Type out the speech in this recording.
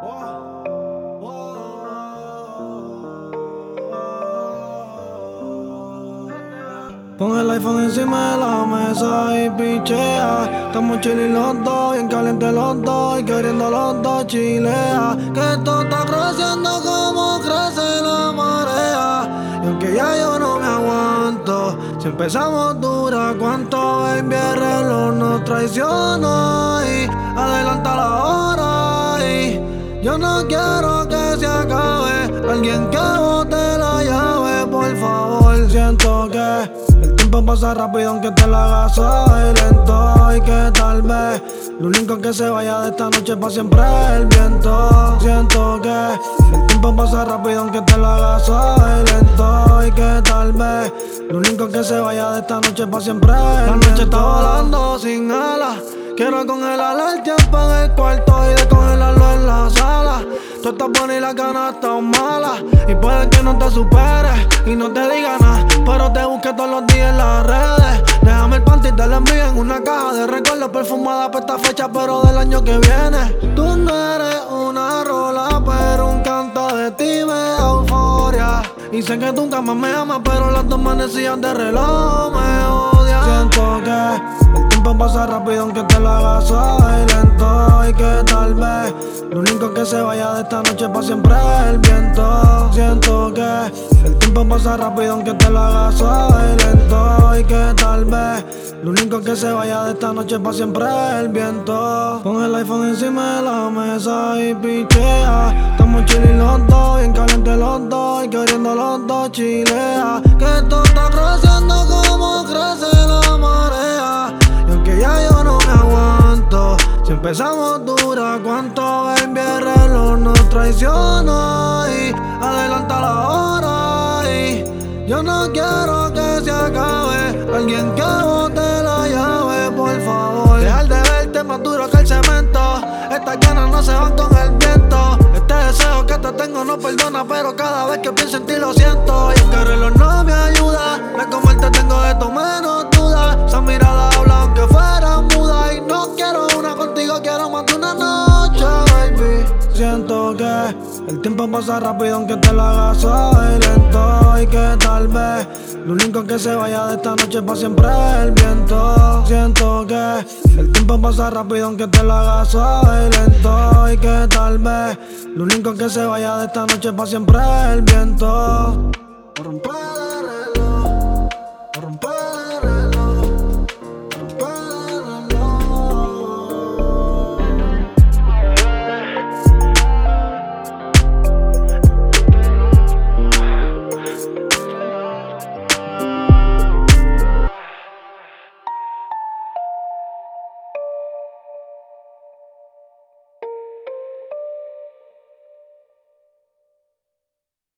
Pon el iPhone encima de la mesa y pichea. Estamos chilling los dos, bien calientes los dos y queriendo los dos chilea. Que esto está creciendo como crece la marea. Y aunque ya yo no me aguanto, si empezamos dura, cuánto baby el reloj nos traiciona y adelanta la hora y yo no quiero que se acabe. Alguien que bote la llave, por favor. Siento que el tiempo pasa rápido aunque te la hagas hoy lento. Y que tal vez lo único que se vaya de esta noche pa' siempre es el viento. Siento que el tiempo pasa rápido aunque te la hagas hoy lento. Y que tal vez lo único que se vaya de esta noche pa' siempre es el viento. La noche está volando sin alas. Quiero congelar el tiempo en el cuarto y descongelarlo en la sala. Tú estás buena y las ganas están malas. Y puede que no te superes y no te diga nada, pero te busque todos los días en las redes. Déjame el panty y te lo envío en una caja de recuerdos perfumada para esta fecha, pero del año que viene. Tú no eres una rola, pero un canto de ti me da euforia. Y sé que tú nunca más me amas, pero las dos manecillas de reloj me odian. Siento que el tiempo pasa rápido aunque te la hagas hoy lento. Y que tal vez lo único que se vaya de esta noche pa' siempre es el viento. Siento que el tiempo pasa rápido aunque te la hagas hoy lento. Y que tal vez lo único que se vaya de esta noche pa' siempre es el viento. Pon el iPhone encima de la mesa y pichea. Estamos chilling los dos, bien calientes los dos y queriendo los dos chilea. Que esto está creciendo como crece la marea. Y aunque ya yo no me aguanto, si empezamos dura, cuánto baby el reloj nos traiciona y adelanta la hora y yo no quiero que se acabe. Alguien que bote la llave, por favor. Dejar de verte más duro que el cemento. Estas ganas no se van con el viento. Este deseo que te tengo no perdona, pero cada vez que pienso en ti lo siento. Y aunque el reloj no me ayuda, me como te tengo de tu menos duda. Esa mirada habla aunque fuera muda. Y no quiero una contigo, quiero más de una noche, baby. Siento que el tiempo pasa rápido aunque te la hagas hoy lento. Y que tal vez lo único que se vaya de esta noche pa' siempre es el viento. Siento que el tiempo pasa rápido aunque te la hagas hoy lento. Y que tal vez lo único que se vaya de esta noche pa' siempre es el viento.